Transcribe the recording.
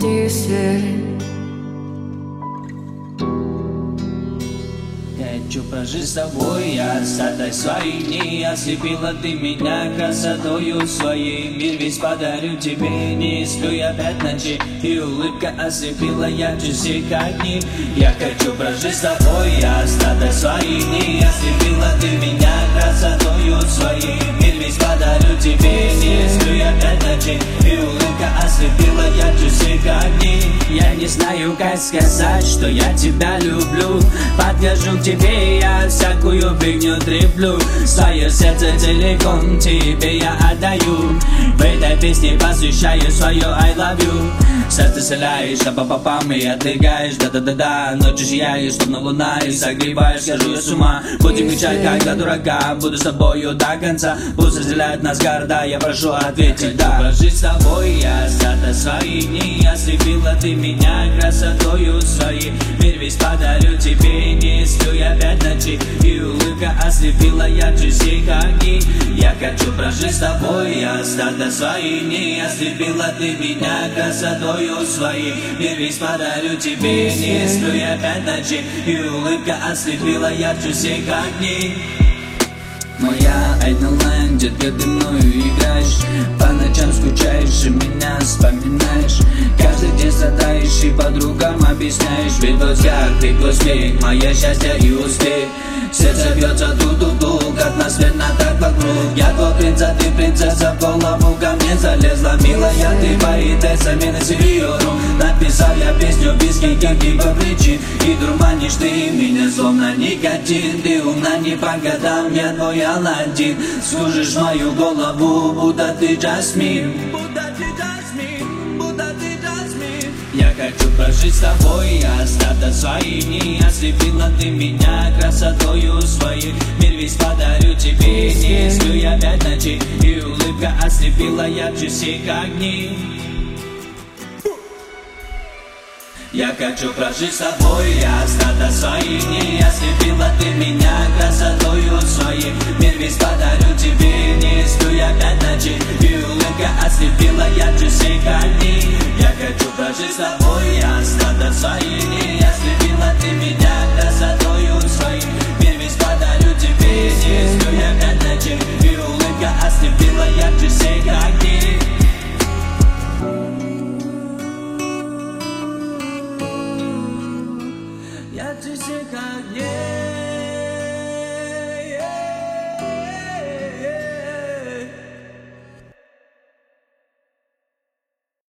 кисель. Хочу прожить с тобой остаток своих дней. Ослепила ты меня красотою своей. Мир весь подарю тебе, не сплю я 5 ночей. И улыбка ослепила ярче всех огней. Я хочу прожить с тобой остаток своих дней. Ослепила ты меня красотою своей. Мир весь подарю тебе, не сплю я 5 ночей. И улыбка ослепила ярче всех огней. Я не знаю, как сказать, что я тебя люблю. Подхожу к тебе, я всякую фигню треплю. Свое сердце целиком тебе я отдаю. В этой песне посвящаю свое I love you. Сердце селяешь, а по попам и отдыгаешь. Да-да-да-да, ночью сияешь, словно луна, и согреваешь, схожу я с ума. Будем кричать, как до дурака, буду с тобою до конца. Пусть разделяют нас города, я прошу ответить да. Прожить с тобой я остаток своих дней. Ослепила ты меня красотою своей. Мир весь подарю тебе, не сплю я 5 ночей. И улыбка ослепила ярче всех огней. Я хочу прожить с тобой остаток своих дней. Ослепила ты меня красотою своей. Мир весь подарю тебе, не сплю я 5 ночей. И улыбка ослепила ярче всех огней. Моя Айденлайн, детка, ты мною играешь. По ночам скучаешь и меня вспоминаешь. Каждый день страдаешь и подругам объясняешь. Ведь в глазах ты смех, мое счастье и успех. Сердце бьется ду-ду-ду, как наследно, так вокруг. Я твой принц, а ты принцесса, в голову ко мне залезла. Милая, ты поэтесса, минус сеньору. Написал я песню без каких-либо причин. И дурманишь ты меня, словно никотин. Ты умна не по годам, я твой Аладдин. Служишь мою голову, будто ты Джасмин. Я хочу прожить с тобой остаток своих дней. Ослепила ты меня красотою своей. Мир весь подарю тебе, не сплю я 5 ночей. И улыбка ослепила ярче всех огней. Я хочу прожить с тобой остаток своих дней. Ослепила ты меня красотою своей. Мир весь подарю тебе, не сплю я 5 ночей. И улыбка ослепила ярче всех огней. Я хочу прожить с тобой остаток своих дней.